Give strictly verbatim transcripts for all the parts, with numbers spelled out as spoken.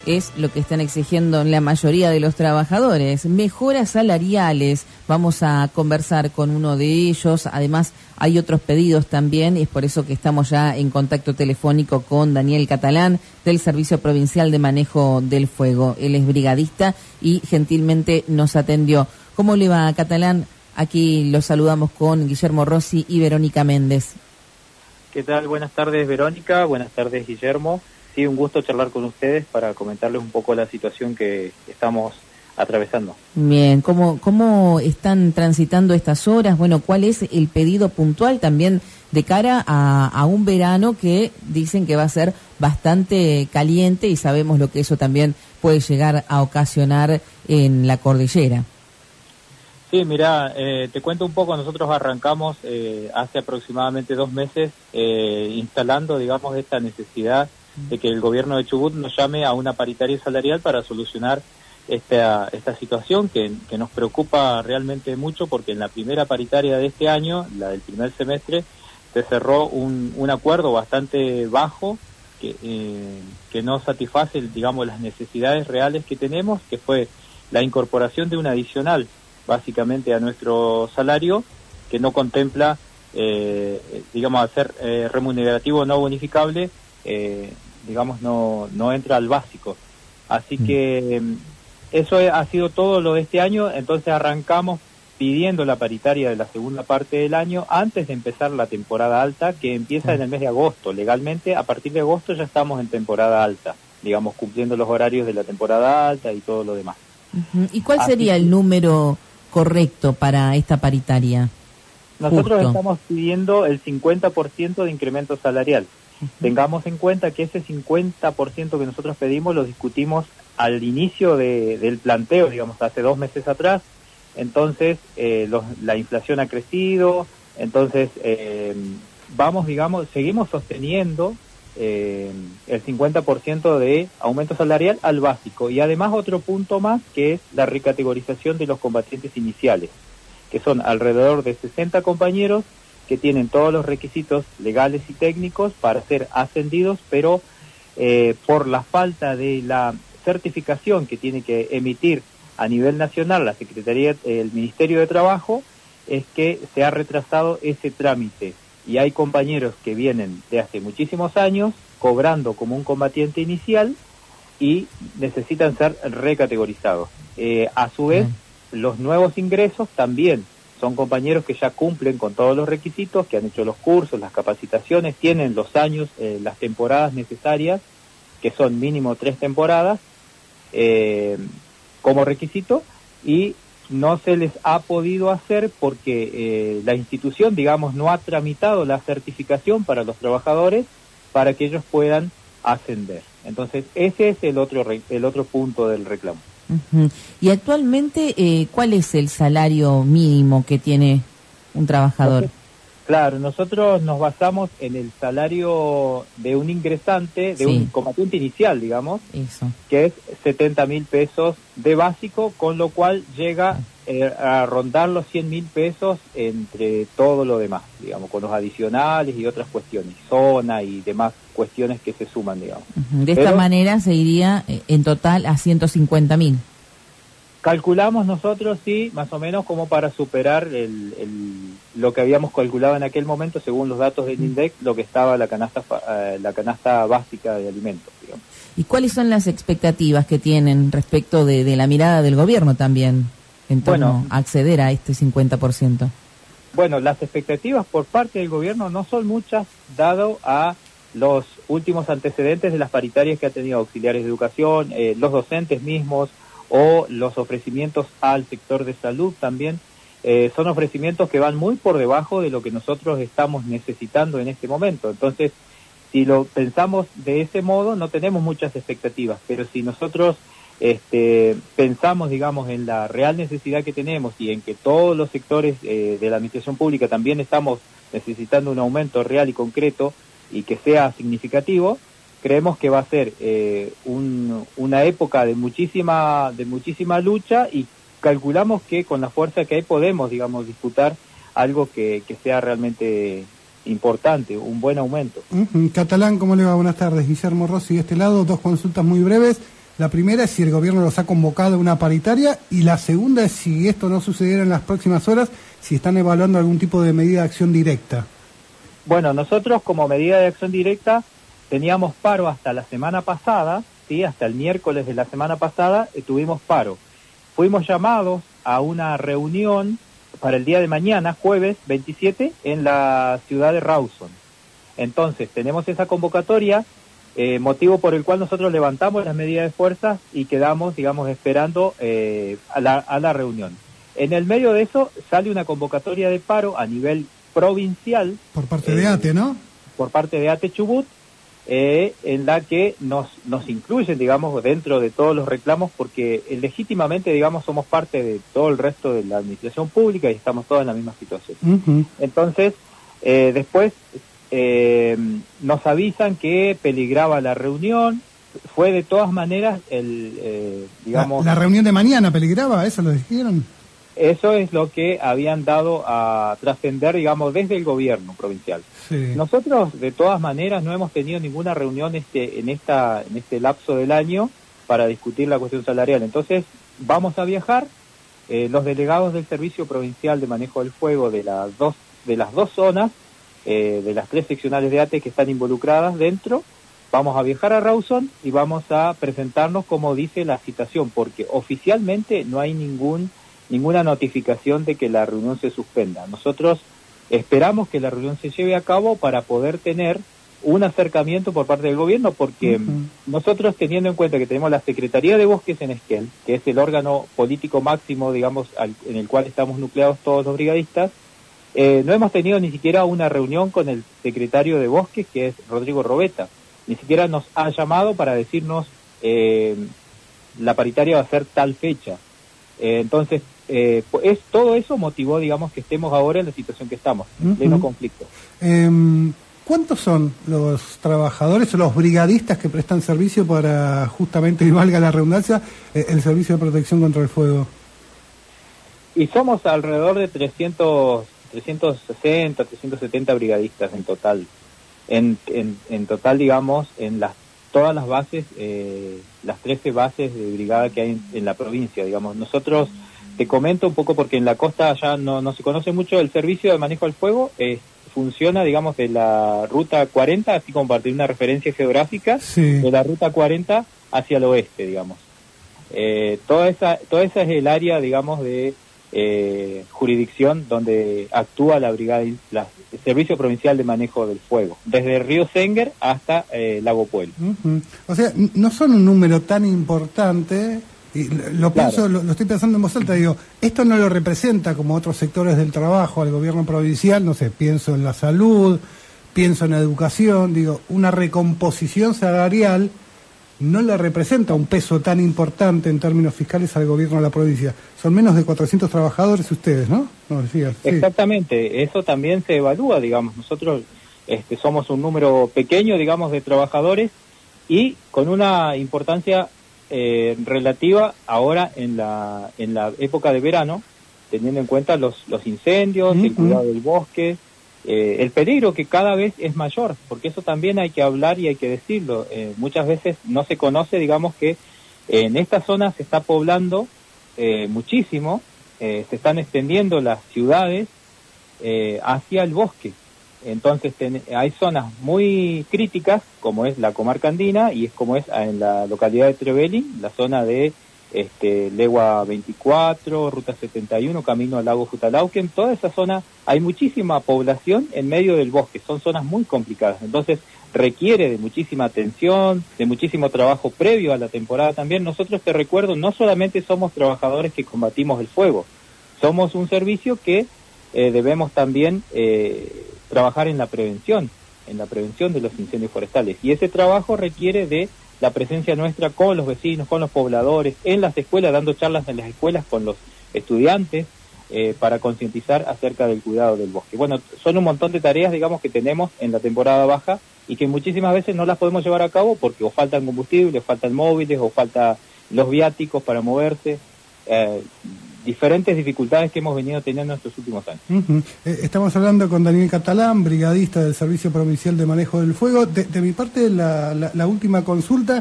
es lo que están exigiendo la mayoría de los trabajadores, mejoras salariales. Vamos a conversar con uno de ellos, además hay otros pedidos también, y es por eso que estamos ya en contacto telefónico con Daniel Catalán del Servicio Provincial de Manejo del Fuego. Él es brigadista y gentilmente nos atendió. ¿Cómo le va, Catalán? Aquí los saludamos con Guillermo Rossi y Verónica Méndez. ¿Qué tal? Buenas tardes, Verónica. Buenas tardes, Guillermo. Sí, un gusto charlar con ustedes para comentarles un poco la situación que estamos atravesando. Bien, ¿cómo, cómo están transitando estas horas? Bueno, ¿cuál es el pedido puntual también de cara a, a un verano que dicen que va a ser bastante caliente y sabemos lo que eso también puede llegar a ocasionar en la cordillera? Sí, mira, eh, te cuento un poco, nosotros arrancamos eh, hace aproximadamente dos meses eh, instalando, digamos, esta necesidad de que el gobierno de Chubut nos llame a una paritaria salarial para solucionar esta, esta situación que, que nos preocupa realmente mucho, porque en la primera paritaria de este año, la del primer semestre, se cerró un, un acuerdo bastante bajo que, eh, que no satisface, digamos, las necesidades reales que tenemos, que fue la incorporación de un adicional básicamente a nuestro salario, que no contempla, eh, digamos, hacer eh, remunerativo no bonificable, eh, digamos, no, no entra al básico. Así mm. que eso ha sido todo lo de este año. Entonces arrancamos pidiendo la paritaria de la segunda parte del año antes de empezar la temporada alta, que empieza en el mes de agosto. Legalmente, a partir de agosto ya estamos en temporada alta, digamos, cumpliendo los horarios de la temporada alta y todo lo demás. Uh-huh. ¿Y cuál Así sería que, el número correcto para esta paritaria? Nosotros Justo. Estamos pidiendo el cincuenta por ciento de incremento salarial. Uh-huh. Tengamos en cuenta que ese cincuenta por ciento que nosotros pedimos lo discutimos al inicio de, del planteo, digamos, hace dos meses atrás. Entonces, eh, los, la inflación ha crecido, entonces eh, vamos, digamos, seguimos sosteniendo eh, el cincuenta por ciento de aumento salarial al básico. Y además otro punto más, que es la recategorización de los combatientes iniciales, que son alrededor de sesenta compañeros que tienen todos los requisitos legales y técnicos para ser ascendidos, pero eh, por la falta de la certificación que tiene que emitir a nivel nacional la Secretaría, el Ministerio de Trabajo, es que se ha retrasado ese trámite. Y hay compañeros que vienen de hace muchísimos años cobrando como un combatiente inicial y necesitan ser recategorizados. Eh, a su vez, mm. los nuevos ingresos también son compañeros que ya cumplen con todos los requisitos, que han hecho los cursos, las capacitaciones, tienen los años, eh, las temporadas necesarias, que son mínimo tres temporadas, eh, como requisito, y no se les ha podido hacer porque eh, la institución, digamos, no ha tramitado la certificación para los trabajadores para que ellos puedan ascender. Entonces, ese es el otro re- el otro punto del reclamo. Uh-huh. Y actualmente, eh, ¿cuál es el salario mínimo que tiene un trabajador? Nosotros, claro, nosotros nos basamos en el salario de un ingresante, de sí. un combatiente inicial, digamos, Eso. que es setenta mil pesos de básico, con lo cual llega eh, a rondar los cien mil pesos entre todo lo demás, digamos, con los adicionales y otras cuestiones, zona y demás cuestiones que se suman, digamos. Uh-huh. De Pero, esta manera se iría eh, en total a ciento cincuenta mil. Calculamos nosotros, sí, más o menos como para superar el, el, lo que habíamos calculado en aquel momento, según los datos del INDEC, lo que estaba la canasta uh, la canasta básica de alimentos, digamos. ¿Y cuáles son las expectativas que tienen respecto de, de la mirada del gobierno también en torno bueno, a acceder a este cincuenta por ciento? Bueno, las expectativas por parte del gobierno no son muchas, dado a los últimos antecedentes de las paritarias que ha tenido auxiliares de educación, eh, los docentes mismos, o los ofrecimientos al sector de salud también, eh, son ofrecimientos que van muy por debajo de lo que nosotros estamos necesitando en este momento. Entonces, si lo pensamos de ese modo, no tenemos muchas expectativas, pero si nosotros este, pensamos, digamos, en la real necesidad que tenemos y en que todos los sectores eh, de la administración pública también estamos necesitando un aumento real y concreto y que sea significativo, creemos que va a ser eh, un, una época de muchísima de muchísima lucha, y calculamos que con la fuerza que hay podemos, digamos, disputar algo que, que sea realmente importante, un buen aumento. Uh-huh. Catalán, ¿cómo le va? Buenas tardes. Guillermo Rossi de este lado, dos consultas muy breves. La primera es si el gobierno los ha convocado a una paritaria, y la segunda es si esto no sucediera en las próximas horas, si están evaluando algún tipo de medida de acción directa. Bueno, nosotros como medida de acción directa teníamos paro hasta la semana pasada, ¿sí? Hasta el miércoles de la semana pasada eh, tuvimos paro. Fuimos llamados a una reunión para el día de mañana, jueves veintisiete, en la ciudad de Rawson. Entonces, tenemos esa convocatoria, eh, motivo por el cual nosotros levantamos las medidas de fuerza y quedamos, digamos, esperando eh, a, la, a la reunión. En el medio de eso sale una convocatoria de paro a nivel provincial. Por parte de eh, ATE, ¿no? Por parte de ATE Chubut, eh, en la que nos, nos incluyen, digamos, dentro de todos los reclamos, porque eh, legítimamente, digamos, somos parte de todo el resto de la administración pública y estamos todos en la misma situación. Uh-huh. Entonces, eh, después eh, nos avisan que peligraba la reunión. Fue de todas maneras el, eh, digamos... La, la reunión de mañana peligraba, ¿eso lo dijeron? Eso es lo que habían dado a trascender, digamos, desde el gobierno provincial. Sí. Nosotros, de todas maneras, no hemos tenido ninguna reunión este, en, esta, en este lapso del año para discutir la cuestión salarial. Entonces, vamos a viajar. Eh, los delegados del Servicio Provincial de Manejo del Fuego de las dos, de las dos zonas, eh, de las tres seccionales de ATE que están involucradas dentro, vamos a viajar a Rawson y vamos a presentarnos como dice la citación, porque oficialmente no hay ningún... ninguna notificación de que la reunión se suspenda. Nosotros esperamos que la reunión se lleve a cabo para poder tener un acercamiento por parte del gobierno, porque uh-huh. nosotros, teniendo en cuenta que tenemos la Secretaría de Bosques en Esquel, que es el órgano político máximo, digamos, al, en el cual estamos nucleados todos los brigadistas, eh, no hemos tenido ni siquiera una reunión con el secretario de Bosques, que es Rodrigo Robeta. Ni siquiera nos ha llamado para decirnos eh, la paritaria va a ser tal fecha. Eh, entonces, eh, es, todo eso motivó, digamos, que estemos ahora en la situación que estamos, en uh-huh. pleno conflicto. Eh, ¿Cuántos son los trabajadores o los brigadistas que prestan servicio para, justamente, y valga la redundancia, eh, el servicio de protección contra el fuego? Y somos alrededor de trescientos, trescientos sesenta, trescientos setenta brigadistas en total. En, en, en total, digamos, en las todas las bases, eh, las trece bases de brigada que hay en, en la provincia, digamos. Nosotros, te comento un poco porque en la costa ya no, no se conoce mucho el servicio de manejo del fuego, eh, funciona, digamos, de la ruta cuarenta, así como para tener una referencia geográfica, sí. de la ruta cuarenta hacia el oeste, digamos. Eh, toda esa, toda esa es el área, digamos, de eh, jurisdicción donde actúa la brigada, la, el Servicio Provincial de Manejo del Fuego, desde Río Senguer hasta eh, Lago Pueblo. Uh-huh. O sea, no son un número tan importante, y lo, pienso, claro. lo, lo estoy pensando en voz alta, digo, esto no lo representa como otros sectores del trabajo al gobierno provincial, no sé, pienso en la salud, pienso en la educación, digo, una recomposición salarial no le representa un peso tan importante en términos fiscales al gobierno de la provincia. Son menos de cuatrocientos trabajadores ustedes, ¿no? No decías, sí. Exactamente, eso también se evalúa, digamos. Nosotros este, somos un número pequeño, digamos, de trabajadores y con una importancia eh, relativa ahora en la en la época de verano, teniendo en cuenta los, los incendios, uh-huh. el cuidado del bosque, Eh, el peligro que cada vez es mayor, porque eso también hay que hablar y hay que decirlo. Eh, muchas veces no se conoce, digamos, que en esta zona se está poblando eh, muchísimo, eh, se están extendiendo las ciudades eh, hacia el bosque. Entonces ten, hay zonas muy críticas, como es la comarca andina y es como es en la localidad de Trevelin, la zona de este, Legua veinticuatro, Ruta setenta y uno, camino al lago Jutalauquen. Toda esa zona hay muchísima población en medio del bosque, son zonas muy complicadas, entonces requiere de muchísima atención, de muchísimo trabajo previo a la temporada también. Nosotros, te recuerdo, no solamente somos trabajadores que combatimos el fuego, somos un servicio que eh, debemos también eh, trabajar en la prevención, en la prevención de los incendios forestales, y ese trabajo requiere de la presencia nuestra con los vecinos, con los pobladores, en las escuelas, dando charlas en las escuelas con los estudiantes eh, para concientizar acerca del cuidado del bosque. Bueno, son un montón de tareas, digamos, que tenemos en la temporada baja y que muchísimas veces no las podemos llevar a cabo porque o faltan combustibles, o faltan móviles, o faltan los viáticos para moverse. Eh, diferentes dificultades que hemos venido teniendo en estos últimos años. Uh-huh. Eh, estamos hablando con Daniel Catalán, brigadista del Servicio Provincial de Manejo del Fuego. De, de mi parte, la, la, la última consulta,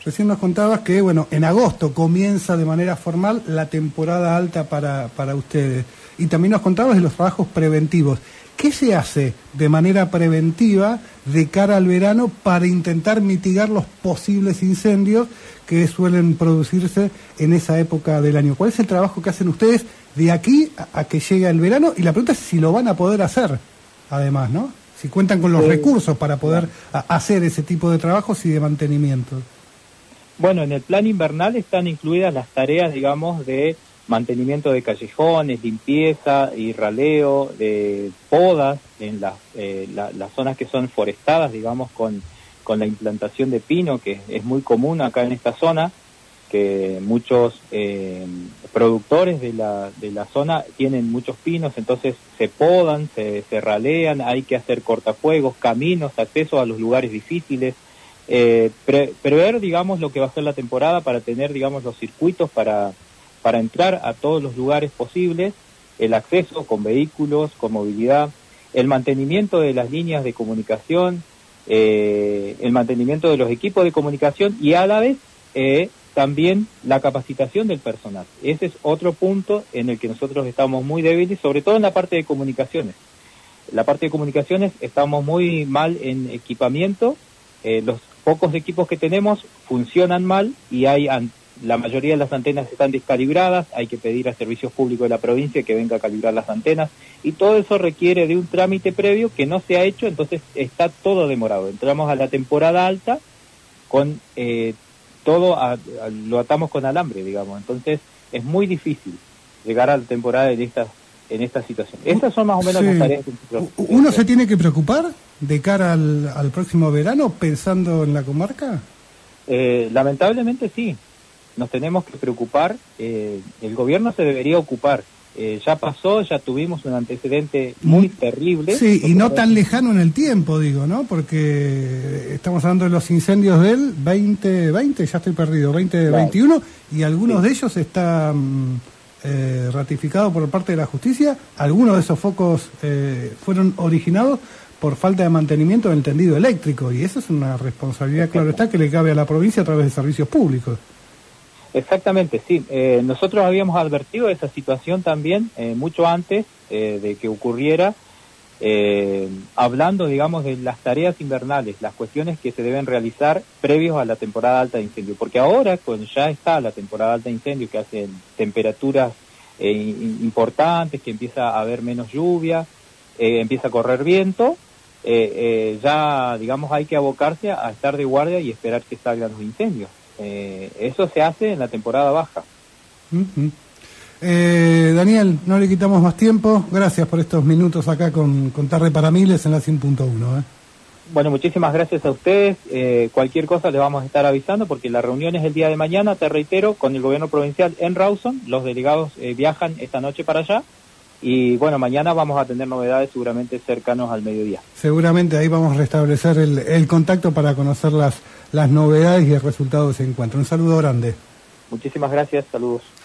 Recién nos contabas que, bueno, en agosto comienza de manera formal la temporada alta para, para ustedes. Y también nos contabas de los trabajos preventivos. ¿Qué se hace de manera preventiva de cara al verano para intentar mitigar los posibles incendios que suelen producirse en esa época del año? ¿Cuál es el trabajo que hacen ustedes de aquí a, a que llegue el verano? Y la pregunta es si lo van a poder hacer, además, ¿no? Si cuentan con los sí. recursos para poder a, hacer ese tipo de trabajos y de mantenimiento. Bueno, en el plan invernal están incluidas las tareas, digamos, de mantenimiento de callejones, limpieza y raleo, de podas en las, eh, la, las zonas que son forestadas, digamos, con, con la implantación de pino, que es muy común acá en esta zona, que muchos eh, productores de la, de la zona tienen muchos pinos, entonces se podan, se, se ralean, hay que hacer cortafuegos, caminos, acceso a los lugares difíciles, eh, pre, prever, digamos, lo que va a ser la temporada para tener, digamos, los circuitos para, para entrar a todos los lugares posibles, el acceso con vehículos, con movilidad, el mantenimiento de las líneas de comunicación, eh, el mantenimiento de los equipos de comunicación y a la vez eh, también la capacitación del personal. Ese es otro punto en el que nosotros estamos muy débiles, sobre todo en la parte de comunicaciones. La parte de comunicaciones estamos muy mal en equipamiento, eh, los pocos equipos que tenemos funcionan mal y hay an- la mayoría de las antenas están descalibradas, hay que pedir a servicios públicos de la provincia que venga a calibrar las antenas y todo eso requiere de un trámite previo que no se ha hecho, entonces está todo demorado. Entramos a la temporada alta con eh, todo, a, a, lo atamos con alambre, digamos, entonces es muy difícil llegar a la temporada en esta, en esta situación. Estas son más o menos sí. las tareas que nosotros, ¿Uno eh, se tiene que preocupar de cara al, al próximo verano pensando en la comarca? Eh, lamentablemente sí, nos tenemos que preocupar, eh, el gobierno se debería ocupar, eh, ya pasó, ya tuvimos un antecedente muy terrible. Sí, y no tan lejano en el tiempo, digo, ¿no? Porque estamos hablando de los incendios del veinte veinte, ya estoy perdido, veinte veintiuno, claro. Y algunos sí. de ellos están eh, ratificados por parte de la justicia, algunos de esos focos eh, fueron originados por falta de mantenimiento del tendido eléctrico, y eso es una responsabilidad, claro está, que le cabe a la provincia a través de servicios públicos. Exactamente, sí. Eh, nosotros habíamos advertido esa situación también eh, mucho antes eh, de que ocurriera, eh, hablando, digamos, de las tareas invernales, las cuestiones que se deben realizar previos a la temporada alta de incendio, porque ahora, cuando ya está la temporada alta de incendio, que hacen temperaturas eh, importantes, que empieza a haber menos lluvia, eh, empieza a correr viento, eh, eh, ya, digamos, hay que abocarse a estar de guardia y esperar que salgan los incendios. Eh, eso se hace en la temporada baja. Uh-huh. eh, Daniel, no le quitamos más tiempo. Gracias por estos minutos acá con, con Tarde para Miles en la cien punto uno. ¿eh? Bueno, muchísimas gracias a ustedes. Eh, cualquier cosa le vamos a estar avisando porque la reunión es el día de mañana, te reitero, con el gobierno provincial en Rawson. Los delegados eh, viajan esta noche para allá. Y bueno, mañana vamos a tener novedades seguramente cercanos al mediodía. Seguramente ahí vamos a restablecer el, el contacto para conocer las, las novedades y el resultado de ese encuentro. Un saludo grande. Muchísimas gracias, saludos.